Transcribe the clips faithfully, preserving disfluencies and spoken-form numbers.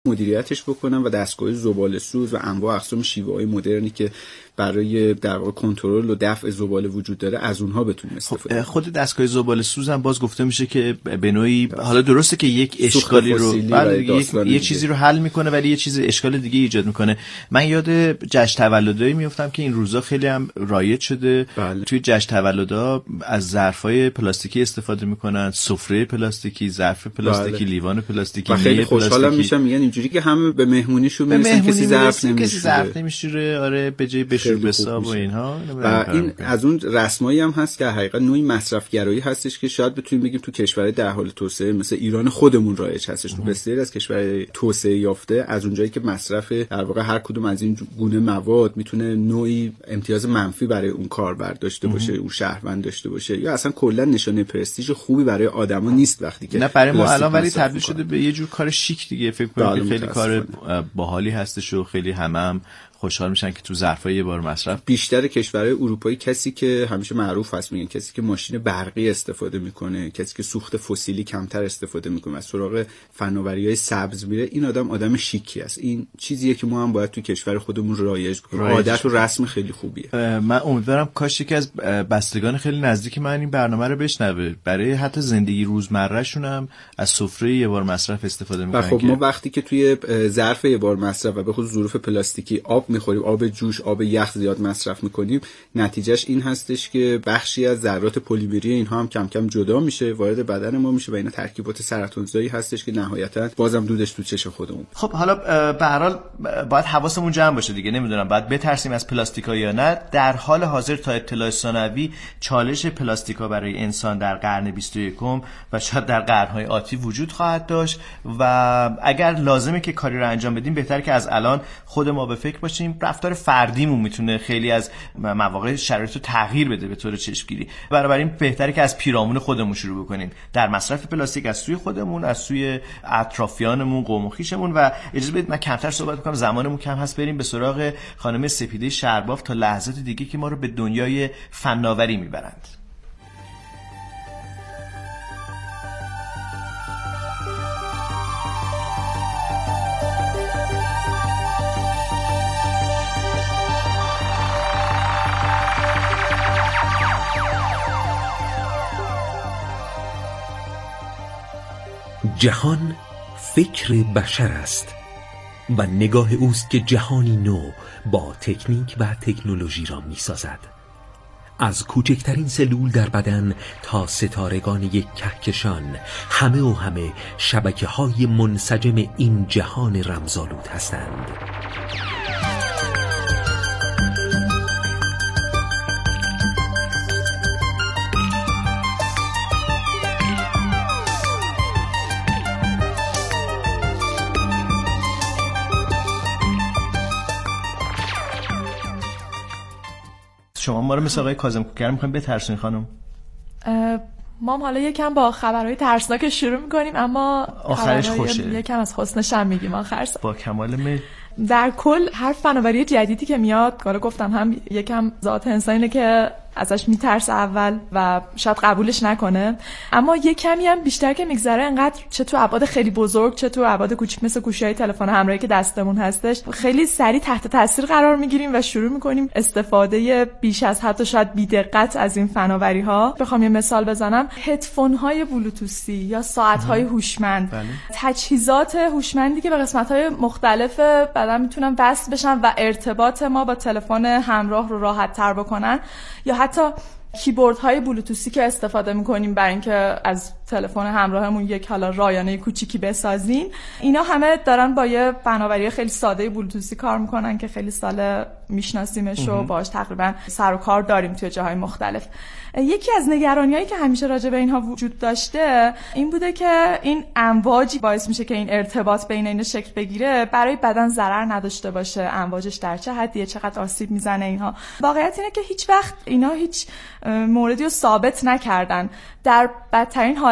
مدیریتش بکنن و دستگاه زباله‌سوز و انواع اقسام شیوه‌های مدرنی که برای در واقع کنترل و دفع زباله وجود داره از اونها بتونیم استفاده کنیم. خود دستگاه زباله‌سوز هم باز گفته میشه که به نوعی حالا درسته که یک اشکالی رو یک یه چیزی رو حل میکنه ولی یه چیز اشکال دیگه ایجاد میکنه. من یاد جشن تولدایی میافتم که این روزا خیلی هم رایج شده. بله. توی جشن تولدها از ظرفای پلاستیکی استفاده میکنن، سفره پلاستیکی، ظرف پلاستیکی، بله. لیوان پلاستیکی. خیلی خوشحالم میشم میگن اینجوری که همه به مهمونیشون میرسن کسی ظرف نمیشه. کسی ظرف نمیشه. آره به جای بشور بساب و اینها. و این از اون رسمایی هم هست که حقیقتا نوعی مصرفگرایی هستش که شاید بتونیم بگیم تو کشورهای در حال توسعه مثل ایران خودمون رایج هستش. تو بسیاری از کشورهای توسعه یافته از اونجایی که مصرف در واقع هر کدوم از این گونه مواد میتونه نوعی امتیاز منفی برای اون کاربر داشته باشه، اون شهروند داشته باشه، یا اصلا کلا نشانه پرستیژ خوبی برای آدما نیست وقتی که نه برای ما الان ولی تبدیل شده به یه جور کار شیک دیگه. فکر کنم خیلی کار باحالی هستش و خیلی همه هم خوشحال میشن که تو ظرفای یه بار مصرف. بیشتر کشورهای اروپایی کسی که همیشه معروف هست میگن کسی که ماشین برقی استفاده میکنه، کسی که سوخت فسیلی کمتر استفاده میکنه، از سراغ فناوری‌های سبز میره، این آدم آدم شیکی است. این چیزیه که ما هم باید تو کشور خودمون رایج کنیم. عادت و رسم خیلی خوبیه. من امیدوارم کاش یکی از بستگان خیلی نزدیک من این برنامه رو بشنوه، برای حتی زندگی روزمره شون هم از سفره یه بار مصرف استفاده میکنن. خب ما وقتی که توی ظرف یه بار مصرف و به خصوص ظروف پلاستیکی آب میخوریم، آب جوش، آب یخ زیاد مصرف میکنیم، نتیجهش این هستش که بخشی از ذرات پلیمری اینها هم کم کم جدا میشه، وارد بدن ما میشه و اینا ترکیبات سرطانزایی هستش که نهایتا بازم دودش تو چش خودمون. خب حالا به هر حال باید حواسمون جمع باشه دیگه. نمیدونم باید بترسیم از پلاستیکا یا نه. در حال حاضر تا اطلاع ثانوی چالش پلاستیکا برای انسان در قرن بیست و یکم و شاید در قرن‌های آتی وجود خواهد داشت و اگر لازمه که کاری رو انجام بدیم بهتره که از الان خود ما به فکر باشیم. رفتار فردیمون میتونه خیلی از مواقع شرایط رو تغییر بده به طور چشمگیری. بنابراین بهتره که از پیرامون خودمون شروع بکنیم در مصرف پلاستیک، از سوی خودمون، از سوی اطرافیانمون، قوم و خویشمون. و اجازه بدید من کمتر صحبت کنم، زمانمون کم هست، بریم به سراغ خانم سپیده شرباف تا لحظات دیگه که ما رو به دنیای فناوری میبرند. جهان فکر بشر است و نگاه اوست که جهانی نو با تکنیک و تکنولوژی را می سازد. از کوچکترین سلول در بدن تا ستارگان یک کهکشان، همه و همه شبکه های منسجم این جهان رمزآلود هستند. شما ما رو مثل آقای کاظم کوکر می‌خوایم بترسونین خانم؟ ما حالا یکم با خبرهای ترسناک شروع می‌کنیم اما آخرش خوشه. یکم از حسنش هم میگیم آخر سر. با کمال میل. در کل هر فناوری جدیدی که میاد، حالا گفتم هم یکم ذات انسانه که ازش میترسه اول و شاید قبولش نکنه، اما یه کمی هم بیشتر که میگذره انقدر چه تو ابعاد خیلی بزرگ چه تو ابعاد کوچیک مثل گوشی‌های تلفن همراهی که دستمون هستش خیلی سریع تحت تاثیر قرار میگیریم و شروع میکنیم استفاده بیش از حد و شاید بی‌دقت از این فناوری‌ها. بخوام یه مثال بزنم، هدفون‌های بلوتوثی یا ساعت‌های هوشمند، بله. تجهیزات هوشمندی که به قسمت‌های مختلف بدن میتونن وصل بشن و ارتباط ما با تلفن همراه رو راحت‌تر بکنن، یا حتی کیبوردهای بلوتوثی که استفاده میکنیم برای اینکه از تلفن همراهمون یک حالا رایانه کوچیکی بسازیم. اینا همه دارن با یه فناوری خیلی ساده بلوتوثی کار میکنن که خیلی سال میشناسیمش و باهاش تقریبا سر و کار داریم توی جاهای مختلف. یکی از نگرانیایی که همیشه راجع به اینها وجود داشته این بوده که این امواجی باعث میشه که این ارتباط بین اینا شکل بگیره، برای بدن ضرر نداشته باشه، امواجش در چه حدیه، چقدر آسیب میزنه. اینها واقعیت اینه که هیچ وقت اینا هیچ موردی رو ثابت نکردن. در بدترین حالت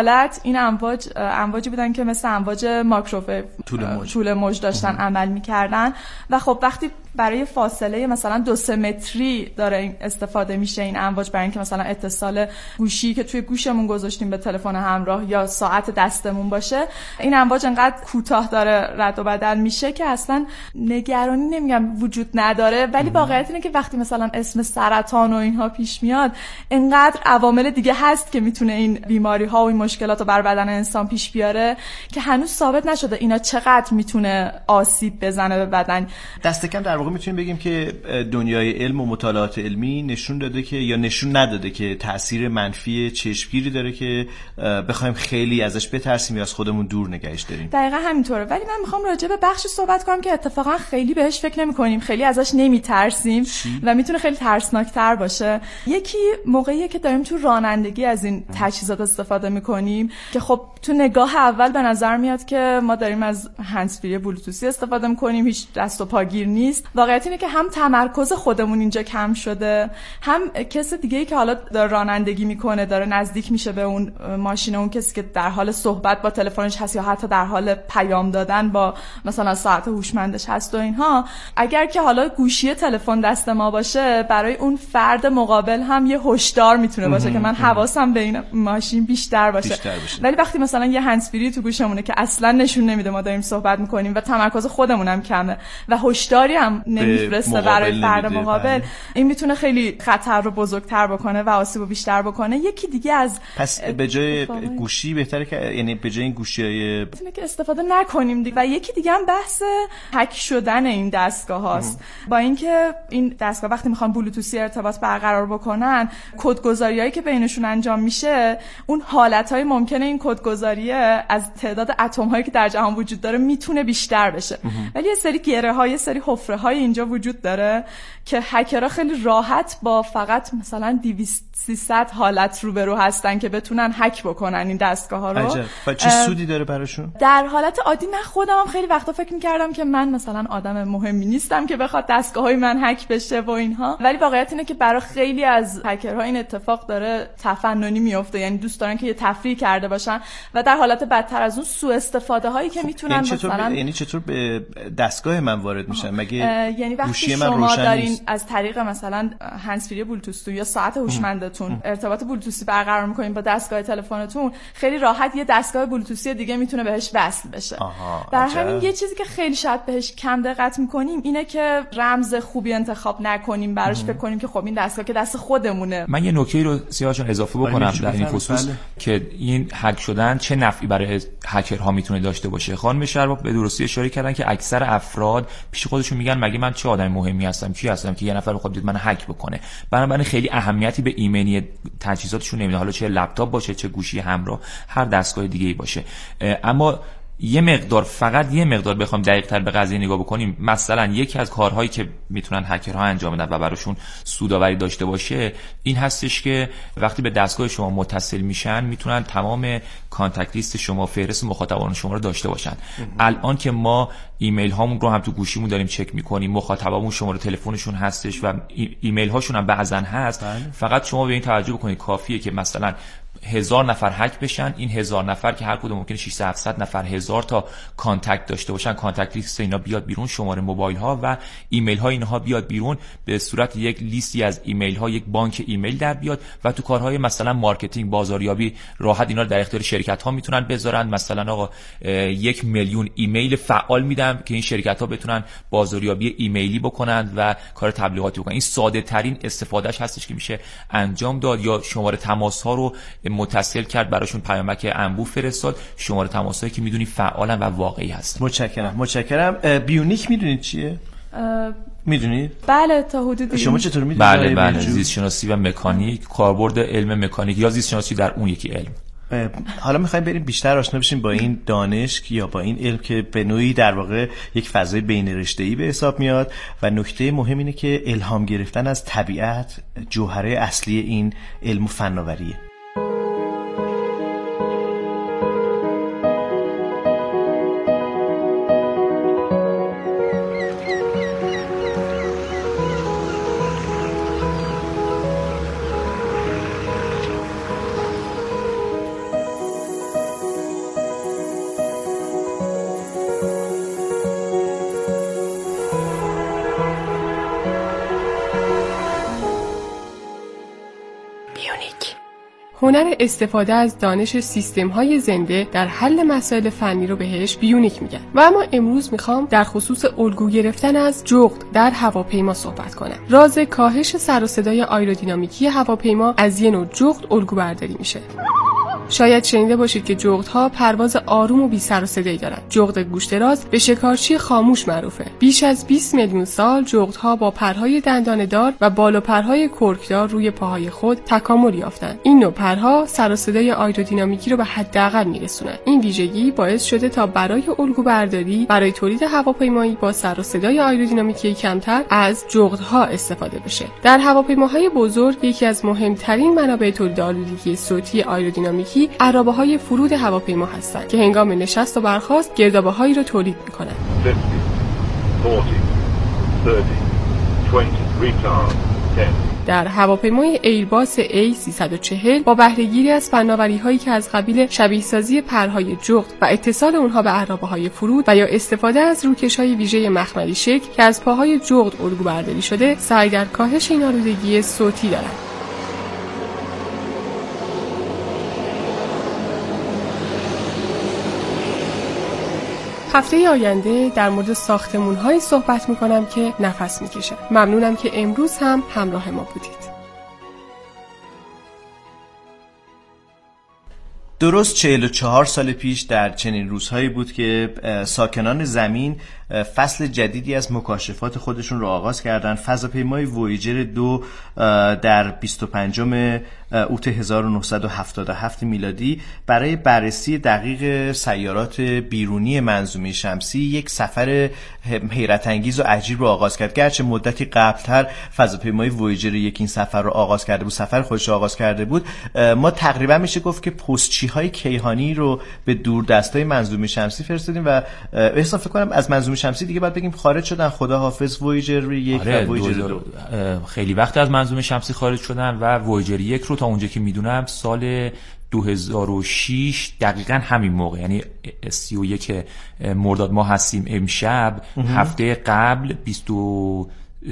حالت این امواج امواجی بودن که مثل امواج ماکروویو طول موج طول موج داشتن عمل می‌کردن و خب وقتی برای فاصله مثلا دو سه متری داره استفاده میشه این امواج برای اینکه مثلا اتصال گوشی که توی گوشمون گذاشتیم به تلفن همراه یا ساعت دستمون باشه، این امواج انقدر کوتاه داره رد و بدل میشه که اصلا نگرانی نمیگم وجود نداره، ولی واقعیت اینه که وقتی مثلا اسم سرطان و اینها پیش میاد انقدر عوامل دیگه هست که میتونه این بیماری ها و این مشکلات رو بر بدن انسان پیش بیاره که هنوز ثابت نشده اینا چقدر میتونه آسیب بزنه به بدن. دست کم در واقع میتونیم بگیم که دنیای علم و مطالعات علمی نشون داده که یا نشون نداده که تأثیر منفی چشمگیری داره که بخوایم خیلی ازش بترسیم یا از خودمون دور نگهش داریم. دقیقاً همینطوره، ولی من میخوام راجع به بخشی صحبت کنم که اتفاقا خیلی بهش فکر نمی‌کنیم، خیلی ازش نمیترسیم و میتونه خیلی ترسناک‌تر باشه. یکی موقعیه که داریم تو رانندگی از این تجهیزات استفاده می‌کنیم که خب تو نگاه اول به نظر میاد که ما داریم از هندزفری بلوتوثی استفاده می‌کنیم، هیچ دست و پاگیر نیست. واقعیت اینه که هم تمرکز خودمون اینجا کم شده، هم کس دیگه‌ای که حالا داره رانندگی میکنه داره نزدیک میشه به اون ماشین، اون کسی که در حال صحبت با تلفنش هست یا حتی در حال پیام دادن با مثلا ساعت هوشمندش هست و اینها، اگر که حالا گوشی تلفن دست ما باشه برای اون فرد مقابل هم یه هشدار میتونه باشه که من حواسم به این ماشین بیشتر باشه. بیشتر باشه. ولی وقتی مثلا یه هندزفری تو گوشمونه که اصلا نشون نمیده ما داریم صحبت میکنیم و تمرکز خودمونم کمه و هشداری هم نمیفرسته برای فرد مقابل، این میتونه خیلی خطر رو بزرگتر بکنه و آسیب رو بیشتر بکنه. یکی دیگه از پس به جای گوشی بهتره که یعنی به جای این گوشیای میتونه که استفاده نکنیم دیگه. و یکی دیگه هم بحث هک شدن این دستگاه هاست. با اینکه این دستگاه وقتی میخوان بلوتوثی ارتباط برقرار بکنن، کدگذاریایی که بینشون انجام میشه، اون حالتهای ممکنه این کدگذاری از تعداد اتم هایی که در جهان وجود داره میتونه بیشتر بشه. ولی یه سری گره های، سری حفره های اینجا وجود داره که هکرها خیلی راحت با فقط مثلا دویست سیصد حالت روبرو هستن که بتونن هک بکنن این دستگاه ها رو. عجب. و چه سودی داره براشون؟ در حالت عادی من خودم هم خیلی وقتا فکر می‌کردم که من مثلا آدم مهمی نیستم که بخواد دستگاه‌های من هک بشه و اینها، ولی واقعیت اینه که برای خیلی از هکرها این اتفاق داره تفننی میفته، یعنی دوست دارن که یه تفریح کرده باشن و در حالت بدتر از اون سوء استفاده هایی که میتونن یعنی چطور مثلا ب... یعنی چطور به دستگاه من وارد میشن؟ مگه یعنی وقتی شما دارین از طریق مثلا هندزفری بلوتوث یا ساعت هوشمندتون ارتباط بلوتوثی برقرار می‌کنین با دستگاه تلفنتون، خیلی راحت یه دستگاه بلوتوثی دیگه میتونه بهش وصل بشه. در همین یه چیزی که خیلی شاید بهش کم دقت می‌کنیم اینه که رمز خوبی انتخاب نکنیم، براش فکر کنیم که خب این دستگاه که دست خودمونه. من یه نکته رو سیاه جان اضافه بکنم در این خصوص بله. که این هک شدن چه نفعی برای هکرها میتونه داشته باشه. خانم شرباف به درستی اشاره کردن که اکثر افراد پیش خودشون میگن مگه من چه آدم مهمی هستم، کی هستم که یه نفر بخواد دید من هک بکنه. بنابراین خیلی اهمیتی به ایمنی تجهیزاتشون نمیده، حالا چه لپتاپ باشه چه گوشی همراه هر دستگاه دیگه‌ای باشه. اما یه مقدار، فقط یه مقدار بخوام دقیق‌تر به قضیه نگاه بکنیم، مثلا یکی از کارهایی که میتونن هکرها انجام بدن و براشون سودآوری داشته باشه این هستش که وقتی به دستگاه شما متصل میشن میتونن تمام کانتکت لیست شما، فهرست مخاطبان شما رو داشته باشن. الان که ما ایمیل هامون رو هم تو گوشیمون داریم چک میکنیم، مخاطبامون شماره تلفنشون هستش و ایمیل هاشون هم بعضن هست. بله. فقط شما به این توجه بکنید کافیه که مثلا هزار نفر هک بشن، این هزار نفر که هر کدوم ممکنه ششصد هفتصد نفر هزار تا کانتکت داشته باشن، کانتکت لیست اینا بیاد بیرون، شماره موبایل ها و ایمیل ها اینها بیاد بیرون، به صورت یک لیستی از ایمیل ها، یک بانک ایمیل در بیاد و تو کارهای مثلا مارکتینگ، بازاریابی راحت اینا رو در اختیار شرکت ها میتونن بذارن. مثلا آقا یک میلیون ایمیل فعال میدم که این شرکت ها بتونن بازاریابی ایمیلی بکنن و کار تبلیغاتی بکنن. این ساده ترین استفادهش هستش که میشه انجام داد. یا شماره تماس ها رو متصل کرد، براشون پیامک انبوه فرستاد، شماره تماسایی که میدونی فعالن و واقعی هستن. متشکرم متشکرم. بیونیک میدونید چیه؟ میدونید؟ بله تا حدودی. شما چطور میدونید؟ بله بله زیست شناسی و مکانیک، کاربرد علم مکانیک یا زیست شناسی در اون یکی علم. حالا میخوایم بریم بیشتر آشنا بشیم با این دانش یا با این علم که به نوعی در واقع یک فضای بین رشته‌ای به حساب میاد و نکته مهم اینه که الهام گرفتن از طبیعت جوهره اصلی این علم و فناوریه. هنر استفاده از دانش سیستم‌های زنده در حل مسائل فنی رو بهش بیونیک میگن. و اما امروز میخوام در خصوص الگو گرفتن از جغد در هواپیما صحبت کنم. راز کاهش سر و صدای آیرودینامیکی هواپیما از یه نوع جغد الگو برداری میشه. شاید شنیده باشید که جغدها پرواز آروم و بی سر و صدایی دارند. جغد گوش‌دراز به شکارچی خاموش معروفه. بیش از بیست میلیون سال جغدها با پرهای دندانه‌دار و بالا پرهای کرکدار روی پاهای خود تکامل یافتند. این نوع پرها سر و صدای آیرودینامیکی رو به حداقل میرسونن. این ویژگی باعث شده تا برای الگو برداری برای تولید هواپیمایی با سر و صدای آیرودینامیکی کمتر از جغدها استفاده بشه. در هواپیماهای بزرگ یکی از مهمترین منابع تولید آلودگی صوتی آیرودینامیکی عرابه‌های فرود هواپیما هستند که هنگام نشست و برخاست گردابه‌هایی را تولید می‌کنند. در هواپیمای ایرباس ای سیصد و چهل با بهره‌گیری از فناوری‌هایی که از قبیل شبیه‌سازی پرهای جغد و اتصال اونها به عرابه‌های فرود و یا استفاده از روکش‌های ویژه مخملی شکل که از پاهای جغد الگو برداری شده سعی در کاهش این آلودگی صوتی دارند. هفته آینده در مورد ساختمون‌هایی صحبت می‌کنم که نفس می‌کشن. ممنونم که امروز هم همراه ما بودید. درست چهل و چهار سال پیش در چنین روزهایی بود که ساکنان زمین فصل جدیدی از مکاشفات خودشون رو آغاز کردن. فضاپیمای وویجر دو در بیست و پنجم اوت هزار و نهصد و هفتاد و هفت میلادی برای بررسی دقیق سیارات بیرونی منظومه شمسی یک سفر حیرت انگیز و عجیب رو آغاز کرد. گرچه مدتی قبلتر فضاپیمای وویجر یک این سفر رو آغاز کرده بود، سفر خودش رو آغاز کرده بود، ما تقریبا میشه گفت که پستچی‌های کیهانی رو به دوردستای منظومه شمسی فرستادیم و احساس فکر کنم از منظومه شمسی دیگه باید بگیم خارج شدن. خدا حافظ وویجر یک آره، و وویجر دو خیلی وقت از منظومه شمسی خارج شدن و وویجر یک رو تا اونجا که میدونم سال دو هزار و شش دقیقاً همین موقع، یعنی سی و یک مرداد ماه هستیم امشب، هفته قبل بیست و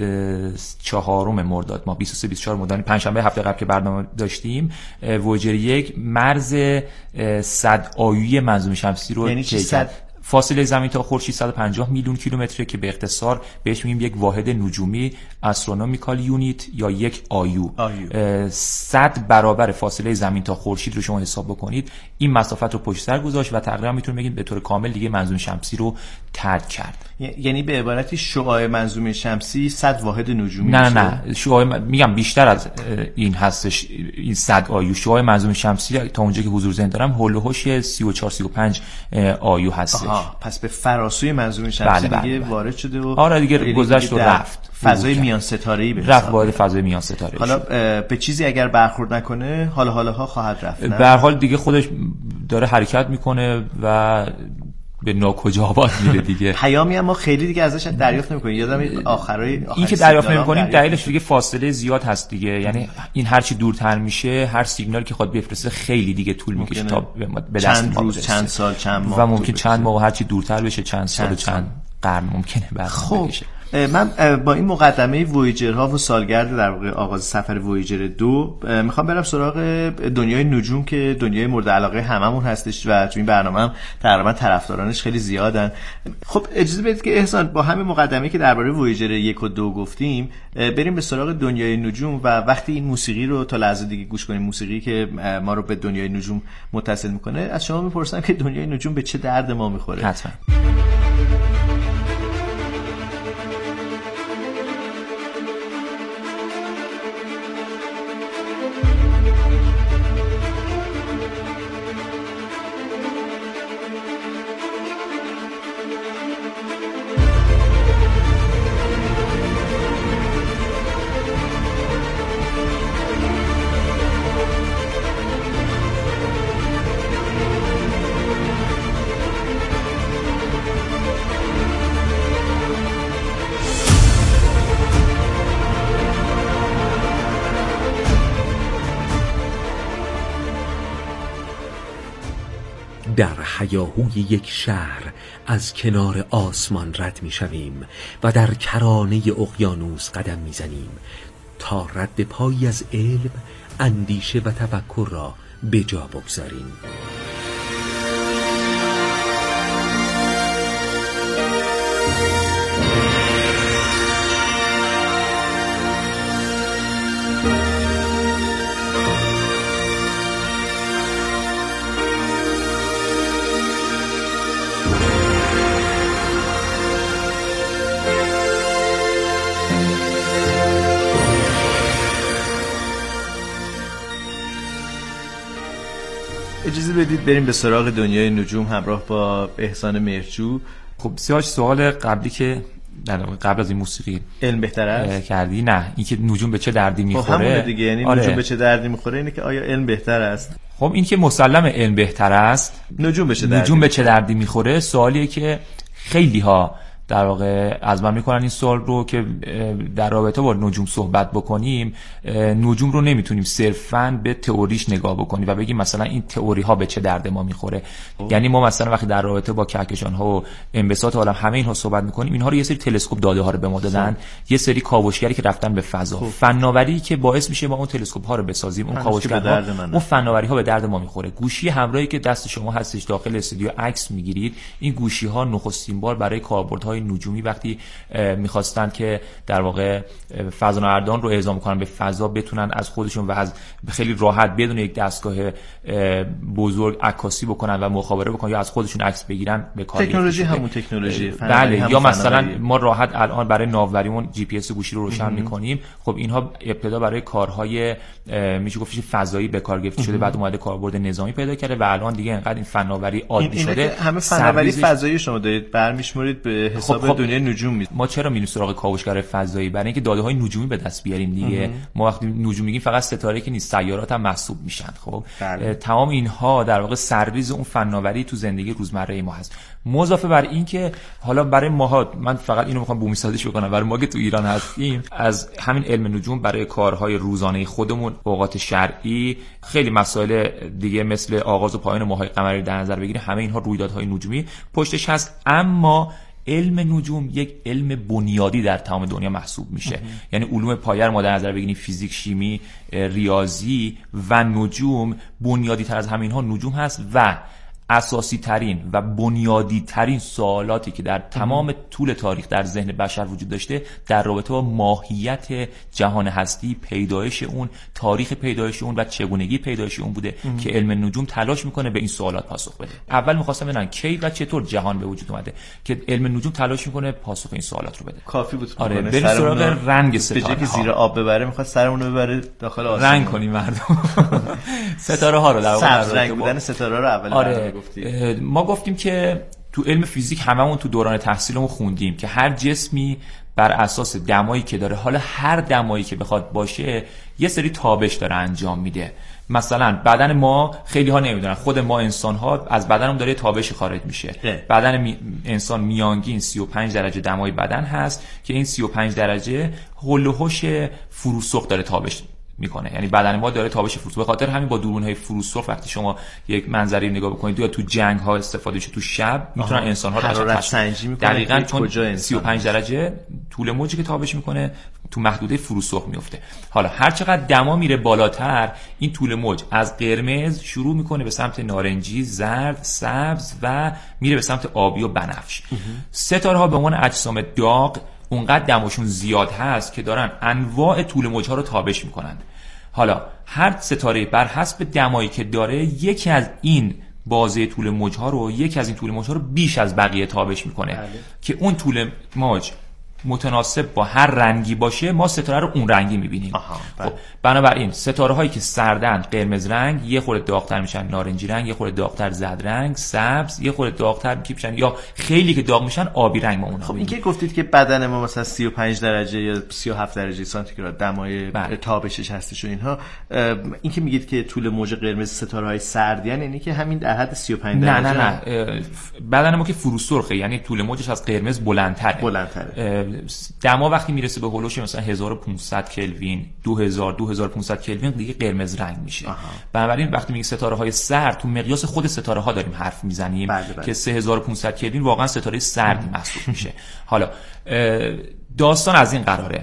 چهارم مرداد ماه بیست و سه بیست و چهار مرداد پنجشنبه هفته قبل که برنامه داشتیم وویجر یک مرز صد آیوی منظومه شمسی رو یعنی چی صد؟ فاصله زمین تا خورشید صد و پنجاه میلیون کیلومتره که به اختصار بهش میگیم یک واحد نجومی استرونومیکال یونیت یا یک آیو. صد برابر فاصله زمین تا خورشید رو شما حساب بکنید. این مسافت رو پشت سر گذاشت و تقریبا میتونیم بگیم به طور کامل دیگه منظومه شمسی رو ترک کرد. یعنی به عبارتی شعاع منظومه شمسی صد واحد نجومی. نه نه شعاع م... میگم بیشتر از این هستش. این صد آیو شعاع منظومه شمسی تا اونجا که حضور ذهن دارم هول و هوش سی و چهار سی و پنج آیو هستش. آها، پس به فراسوی منظومه شمسی بله دیگه بله وارد شده و آره دیگه گذشت و رفت. فضای میان ستاره‌ای به رفت وارد فضای میان ستاره. حالا به چیزی اگر برخورد نکنه حالا حالاها خواهد رفت. به هر حال دیگه خودش داره حرکت میکنه و به ناکجا آباد میره دیگه. پیامی هم ما خیلی دیگه ازش دریافت نمیکنیم. یادم آخرای این که دریافت نمیکنیم دلیلش دیگه فاصله زیاد هست دیگه. یعنی این هر چی دورتر میشه هر سیگنالی که خود بفرسته خیلی دیگه طول میکشه تا به دست چند روز چند سال چند ماه و ممکن چند ماه هر چی دورتر بشه چند سال و چند قرن ممکنه بعد بشه. من با این مقدمه وویجرها و سالگرد در واقع آغاز سفر وویجر دو میخوام برم سراغ دنیای نجوم که دنیای مورد علاقه هممون هستش و تو این برنامه هم تقریبا طرفدارانش خیلی زیادن. خب اجازه بدید که احسان با همین مقدمه‌ای که درباره وویجر یک و دو گفتیم بریم به سراغ دنیای نجوم و وقتی این موسیقی رو تا لحظه دیگه گوش کنیم، موسیقی که ما رو به دنیای نجوم متصل میکنه، از شما میپرسم که دنیای نجوم به چه درد ما میخوره؟ حتما. در هیاهوی یک شهر از کنار آسمان رد می شویم و در کرانه اقیانوس قدم می زنیم تا رد پایی از علم اندیشه و تفکر را به جا بگذاریم. اجازه بدید بریم به سراغ دنیای نجوم همراه با احسان مهرجو. خب سیاوش، سوال قبلی که در قبل از این موسیقی علم بهتر است کردی، نه اینکه نجوم به چه دردی میخوره. خب همونه دیگه، یعنی آره. نجوم به چه دردی میخوره اینه که آیا علم بهتر است. خب این که مسلم علم بهتر است، نجوم به چه دردی نجوم به چه دردی میخوره سوالیه که خیلی ها در واقع از من میکنن این سوال رو که در رابطه با نجوم صحبت بکنیم. نجوم رو نمیتونیم صرفاً به تئوریش نگاه بکنیم و بگیم مثلا این تئوری ها به چه درد ما میخوره. یعنی ما مثلا وقتی در رابطه با کهکشان ها و انبساط عالم همه اینها صحبت میکنیم، اینها رو یه سری تلسکوپ داده ها رو به ما دادن، یه سری کاوشگری که رفتن به فضا، فناوری که باعث میشه ما اون تلسکوپ ها رو بسازیم، اون کاوشگرها، اون فناوری ها به درد ما میخوره. گوشی همراهی که دست شما هستش داخل استودیو عکس میگیرید، این گوشی ها نخستین بار برای کاربردهای نجومی وقتی میخواستن که در واقع فضانوردان رو اعزام کنن به فضا، بتونن از خودشون و از خیلی راحت بدون یک دستگاه بزرگ عکاسی بکنن و مخابره بکنن یا از خودشون عکس بگیرن به کار تکنولوژی همون تکنولوژی بله همون یا مثلا فناوری. ما راحت الان برای ناوبریمون جی پی اس گوشی رو روشن میکنیم. خب اینها ابتدا برای کارهای میشه گفتش فضایی به کار گرفته شده، بعد اومده کاربرد نظامی پیدا کرده و الان دیگه اینقدر این فناوری عادی این شده. همه فناوری فضایی شما دارید برمیشمرید به حساب خب خب دنیای نجوم می... ما چرا میریم سراغ کاوشگر فضایی؟ برای اینکه داده های نجومی به دست بیاریم دیگه. اه. ما وقتی نجوم میگیم فقط ستاره که نیست، سیارات هم محسوب میشن. خب تمام اینها در واقع سرریز اون فناوری تو زندگی روزمره ما هست. مضافه بر این که حالا برای ماها، من فقط اینو میخوام بومی سازیش بکنم، برای ما که تو ایران هستیم از همین علم نجوم برای کارهای روزانه خودمون، اوقات شرعی، خیلی مسائل دیگه مثل آغاز و پایان ماه‌های قمری در نظر بگیریم، همه اینها رویدادهای نجومی پشتش هست. اما علم نجوم یک علم بنیادی در تمام دنیا محسوب میشه. یعنی علوم پایه ما در نظر بگیریم، فیزیک، شیمی، ریاضی و نجوم، بنیادی تر از همین ها نجوم هست و اساسی ترین و بنیادی ترین سوالاتی که در تمام طول تاریخ در ذهن بشر وجود داشته در رابطه با ماهیت جهان هستی، پیدایش اون، تاریخ پیدایش اون و چگونگی پیدایش اون بوده ام. که علم نجوم تلاش میکنه به این سوالات پاسخ بده. اول میخواستم بدونن کی و چطور جهان به وجود اومده که علم نجوم تلاش میکنه پاسخ این سوالات رو بده. کافی بود. آره بریم سراغ رنگ ستاره. به جای که زیر آب ببره میخواد سرمون رو ببره داخل آسمون. رنگ کنیم مردم. ستاره ها رو در واقع سبز رنگ بودن ستاره رو اول آره. ما گفتیم که تو علم فیزیک هممون تو دوران تحصیلمون خوندیم که هر جسمی بر اساس دمایی که داره، حالا هر دمایی که بخواد باشه، یه سری تابش داره انجام میده. مثلا بدن ما خیلی ها نمیدونن، خود ما انسان ها از بدنمون داره تابش خارج میشه. بدن می... انسان میانگین سی و پنج درجه دمای بدن هست که این سی و پنج درجه هول و هوش فروسرخ داره تابش میکنه. یعنی بدن ما داره تابش فروسرخ. به خاطر همین با دوربین‌های فروسرخ وقتی شما یک منظری نگاه بکنید یا تو جنگ ها استفاده میشه، تو شب میتونن انسان ها رو حرارت سنجی میکنن دقیقاً چون سی و پنج درجه طول موجی که تابش میکنه تو محدوده فروسرخ میفته. حالا هر چقدر دما میره بالاتر، این طول موج از قرمز شروع میکنه به سمت نارنجی، زرد، سبز و میره به سمت آبی و بنفش. ستاره ها به عنوان اجسام داغ اونقدر دمشون زیاد هست که دارن انواع طول موج‌ها رو تابش میکنن. حالا هر ستاره بر حسب دمایی که داره یکی از این بازه طول موج‌ها رو یکی از این طول موج‌ها رو بیش از بقیه تابش میکنه. بله. که اون طول موج متناسب با هر رنگی باشه ما ستاره رو اون رنگی میبینیم. خب بنابراین ستاره هایی که سردن قرمز رنگ، یه خورده داغ‌تر میشن نارنجی رنگ، یه خورده داغ‌تر زرد رنگ، سبز، یه خورده داغ‌تر میشن یا خیلی که داغ میشن آبی رنگ ما اونها. خب این که گفتید که بدن ما مثلا سی و پنج درجه یا سی و هفت درجه سانتیگراد دمای تابشش هستش و اینها، این که میگید که طول موج قرمز ستاره های سرد یعنی که همین در حد سی و پنج درجه؟ نه نه نه بدن ما که فروسرخه، یعنی طول موجش از قرمز بلندتره. بلندتره. دما وقتی میرسه به هولوش مثلا هزار و پانصد کلوین، دو هزار دو هزار و پانصد کلوین دیگه قرمز رنگ میشه. بنابراین وقتی میگیم ستاره های سرد، تو مقیاس خود ستاره ها داریم حرف میزنیم. بله بله. که سه هزار و پانصد کلوین واقعا ستاره سردی محسوب میشه. حالا داستان از این قراره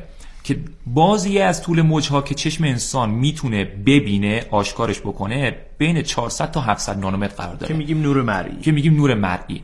که بازی از طول موجها که چشم انسان میتونه ببینه، آشکارش بکنه، بین چهارصد تا هفتصد نانومتر قرار داره که میگیم نور مرئی. که میگیم نور مرئی.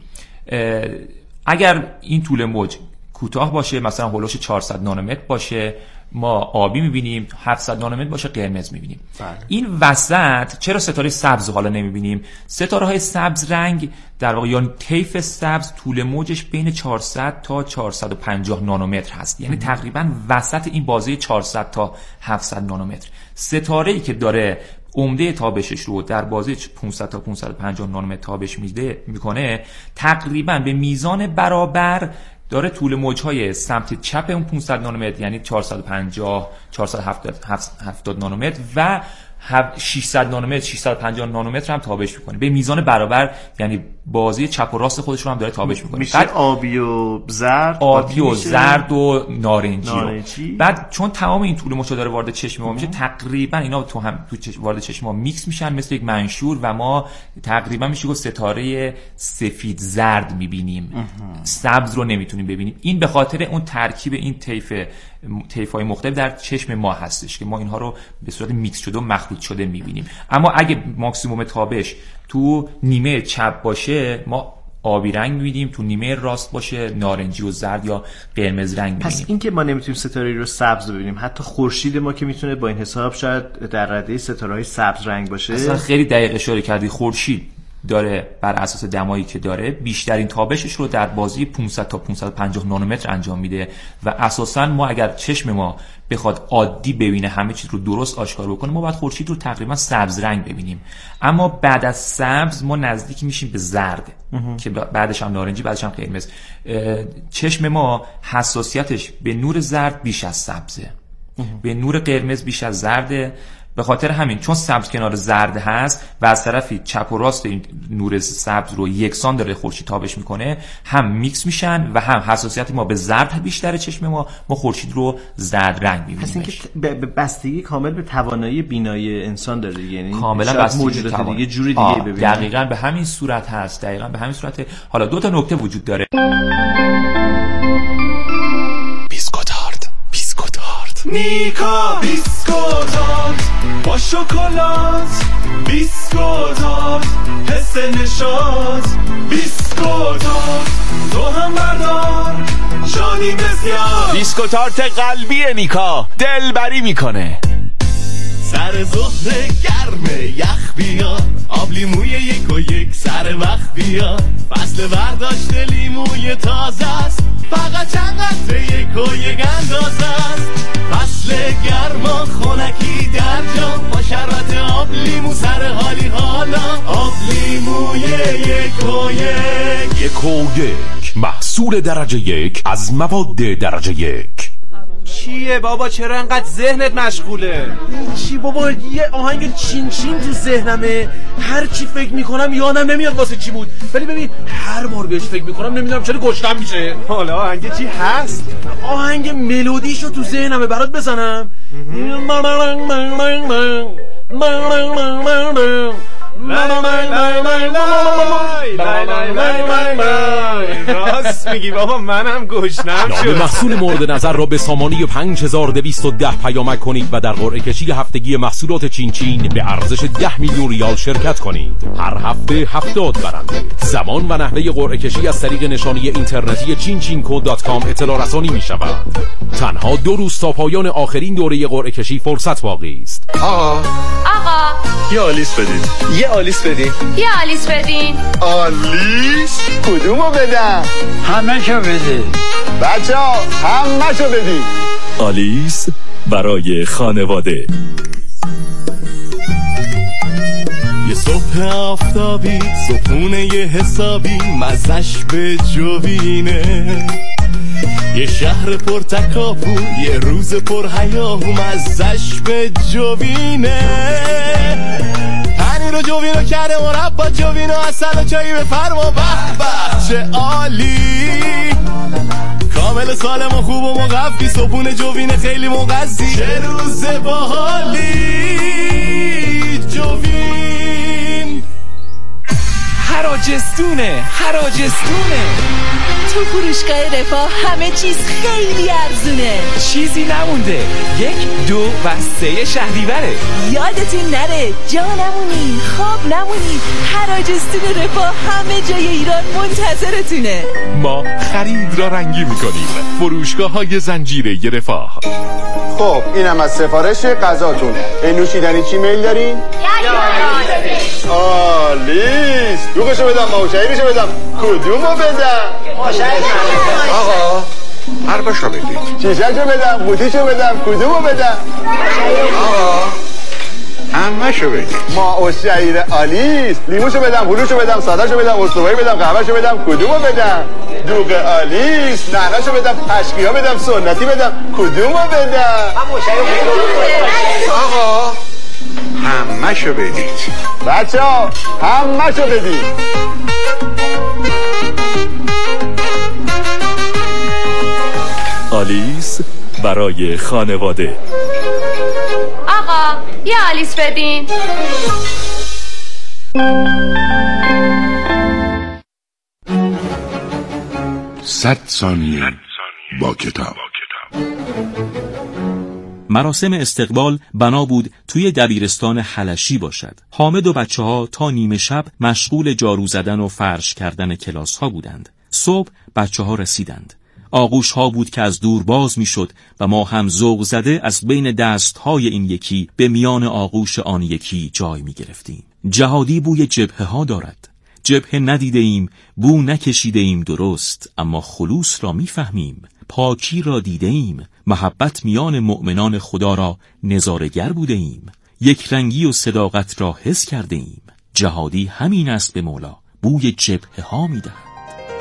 اگر این طول موج کوتاه باشه، مثلا هولوش چهارصد نانومتر باشه، ما آبی میبینیم، هفتصد نانومتر باشه قرمز میبینیم. بله. این وسط چرا ستاره سبز حالا نمیبینیم؟ ستاره های سبز رنگ در واقع یا طیف سبز طول موجش بین چهارصد تا چهارصد و پنجاه نانومتر هست، یعنی تقریبا وسط این بازه چهارصد تا هفتصد نانومتر. ستاره‌ای که داره عمده تابشش رو در بازه پانصد تا پانصد و پنجاه نانومتر تابش میده میکنه، تقریبا به میزان برابر داره طول موجهای سمت چپ اون پانصد نانومتر، یعنی چهارصد و پنجاه چهارصد و هفتاد نانومتر و ششصد نانومتر ششصد و پنجاه نانومتر هم تابش میکنه، به میزان برابر، یعنی بازی چپ و راست خودش رو هم داره تابش میکنه. میشه آبی و زرد، آبی و زرد و نارنجی, نارنجی. بعد چون تمام این طول موجا داره وارد چشم ما میشه، تقریبا اینا تو هم تو چش... وارد چشم ما میکس میشن مثل یک منشور و ما تقریبا میشه گفت ستاره سفید زرد میبینیم، سبز رو نمیتونیم ببینیم. این به خاطر اون ترکیب این طیف طیف‌های مختلف در چشم ما هستش که ما اینها رو به صورت میکس شده و مخلوط شده میبینیم. اما اگه ماکسیموم تابش تو نیمه چپ باشه ما آبی رنگ می‌بینیم، تو نیمه راست باشه نارنجی و زرد یا قرمز رنگ می‌بینیم. پس این که ما نمیتونیم ستاره رو سبز ببینیم، حتی خورشید ما که میتونه با این حساب شاید در رده ستاره‌های سبز رنگ باشه. اصلا خیلی دقیق اشاره کردی. خورشید داره بر اساس دمایی که داره بیشترین تابشش رو در بازی پانصد تا پانصد و پنجاه نانومتر انجام میده و اساسا ما اگر چشم ما بخواد عادی ببینه، همه چیز رو درست آشکار بکنه، ما باید خورشید رو تقریبا سبز رنگ ببینیم. اما بعد از سبز ما نزدیک میشیم به زرد که بعدش هم نارنجی، بعدش هم قرمز. چشم ما حساسیتش به نور زرد بیش از سبزه، به نور قرمز بیش از زرده. به خاطر همین چون سبز کنار زرد هست و از طرفی چپ و راست این نور سبز رو یکسان داره خورشید تابش میکنه، هم میکس میشن و هم حساسیت ما به زرد بیشتره چشم ما، ما خورشید رو زرد رنگ میبینیم. پس اینکه به بستگی کامل به توانایی بینایی انسان داره، یعنی کاملا بستگی به توان... یه جوری دیگه ببینه. دقیقاً به همین صورت هست، دقیقاً به همین صورت. حالا دو تا نکته وجود داره. بیسکوتارد بیسکوتارد میکا بیسکوتارد با شکلات، بیسکوتارد حس نشاط، بیسکوتارد تو هم بردار شادی بسیار. بیسکوتارد قلبی میکا دلبری میکنه. سر ظهر گرمه یخ بیاد، آب لیموی یک و یک سر وقت بیاد، فصل برداشت لیموی تازه است، فقط چند قطره یک و یک اندازه است. فصل گرما خونکی در جا با شربت آب لیمو سر حالی حالا، آب لیموی یک و یک. یک و یک محصول درجه یک از مواد درجه یک. چیه بابا چرا انقدر ذهنت مشغوله؟ چی بابا یه آهنگ چین چین تو ذهنمه، هر چی فکر میکنم یادم نمیاد واسه چی بود، ولی ببین هر بار بهش فکر میکنم نمیدونم چرا گشتم میشه. حالا آهنگ چی هست؟ آهنگ ملودیشو تو ذهنمه برات بزنم. راست میگی بابا منم گشنم شد. نام محصول مورد نظر را به سامانه پنج هزار و دویست و ده پیامک کنید و در قرعه کشی هفتگی محصولات چین چین به ارزش ده میلیون ریال شرکت کنید. هر هفته هفتاد برنده. زمان و نحوه قرعه کشی از طریق نشانی اینترنتی چین چین کو دات کام اطلاع رسانی می شود. تنها دو روز تا پایان آخرین دوره قرعه کشی فرصت باقی است. آقا آقا یه آلیس بدین، یه آلیس بدین، یه آلیس بدین. آلیس کدومو بدم؟ همه شو بدین بچه ها، همه شو بدین. آلیس برای خانواده. یه صبح آفتابی، صبحونه یه حسابی، مزش به جوینه. یه شهر پر تکاپو، یه روز پر هیاهو، مزش به جوینه. پنیر و جوینو کرده مربا، جوینو اصل و چایی به فرما، به به چه عالی. کامل سالم و خوب و مقفی، صبحونه جوینه خیلی مغذی، چه روز باحالی. جوین حراجستونه حراجستونه تو فروشگاه رفاه همه چیز خیلی ارزونه. چیزی نمونده. یک، دو و سه شهریوره. یادتون نره جا نمونید، خواب نمونید. حراج استون رفاه همه جای ایران منتظرتونه. ما خرید را رنگی میکنیم. فروشگاه های زنجیره رفاه. خب اینم از سفارش غذاتون. نوشیدنی چی میل دارین؟ آلیس دوغشو بدم، ماوشاییرشو بدم، کدومو بدم؟ آقا هر شو بدید. شیشه‌شو بدم، قوطیشو بدم، کدومو بدم؟ آقا همه شو بدید. ما و شعیر آلیس. لیموشو بدم، هلوشو بدم، سادهشو بدم، استوایی بدم، قهوهشو بدم، کدومو بدم؟ دوغ آلیس. نعناشو بدم، پشکیا بدم، سنتی بدم، کدومو بدم؟ آقا همه شو بدید. بچه ها همه شو بدید. آلیس برای خانواده. آقا یه آلیس بدین. صد ثانیه با کتاب. مراسم استقبال بنا بود توی دبیرستان حلشی باشد. حامد و بچه ها تا نیمه شب مشغول جارو زدن و فرش کردن کلاس ها بودند. صبح بچه ها رسیدند. آغوش ها بود که از دور باز می شد و ما هم ذوق زده از بین دست های این یکی به میان آغوش آن یکی جای می گرفتیم. جهادی بوی جبهه ها دارد. جبهه ندیده ایم، بو نکشیده ایم درست، اما خلوص را می فهمیم. پاکی را دیده ایم، محبت میان مؤمنان خدا را نظارگر بوده ایم. یک رنگی و صداقت را حس کرده ایم. جهادی همین است به مولا، بوی جبهه ها می دهد.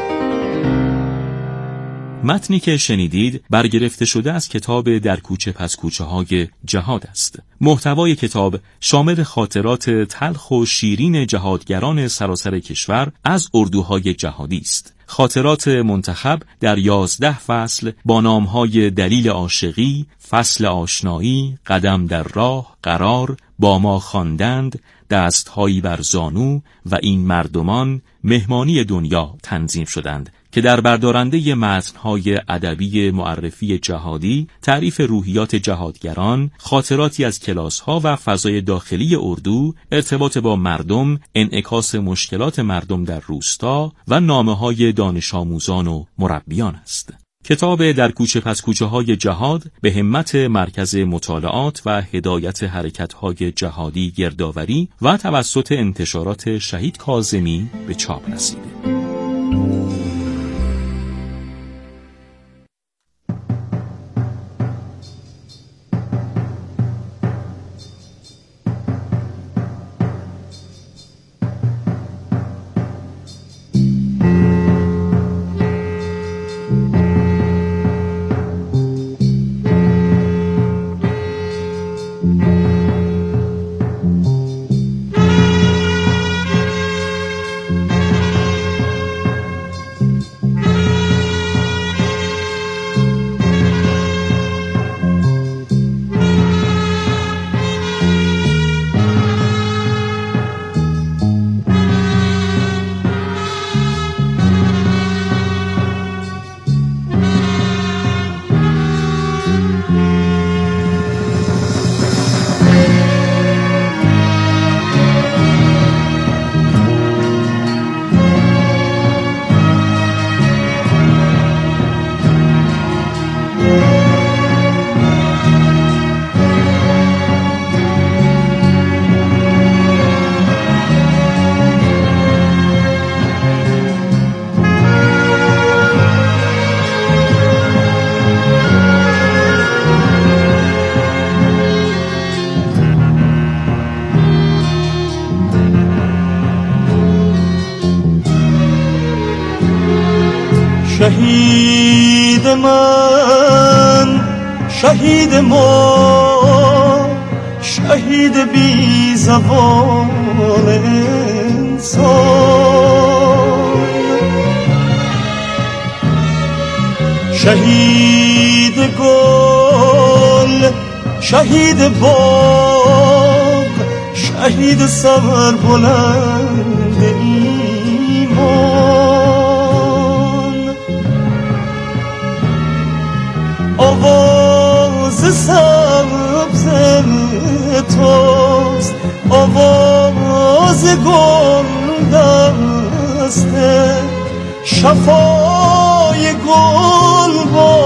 متنی که شنیدید برگرفته شده از کتاب در کوچه پس کوچه های جهاد است. محتوای کتاب شامل خاطرات تلخ و شیرین جهادگران سراسر کشور از اردوهای جهادی است. خاطرات منتخب در یازده فصل با نامهای دلیل عاشقی، فصل آشنایی، قدم در راه، قرار، با ما خواندند، دستهایی بر زانو و این مردمان، مهمانی دنیا تنظیم شدند که در بردارنده متن‌های ادبی معرفی جهادی، تعریف روحیات جهادگران، خاطراتی از کلاس‌ها و فضای داخلی اردو، ارتباط با مردم، انعکاس مشکلات مردم در روستا و نامه‌های دانش آموزان و مربیان است. کتاب در کوچه پس کوچه های جهاد به همت مرکز مطالعات و هدایت حرکت‌های جهادی گردآوری و توسط انتشارات شهید کاظمی به چاپ رسیده. شهید من، شهید ما، شهید بی زبان انسان، شهید گل، شهید باغ، شهید سر بلند ایمان. آواز سبز توست، آواز گل دسته، شفای گل با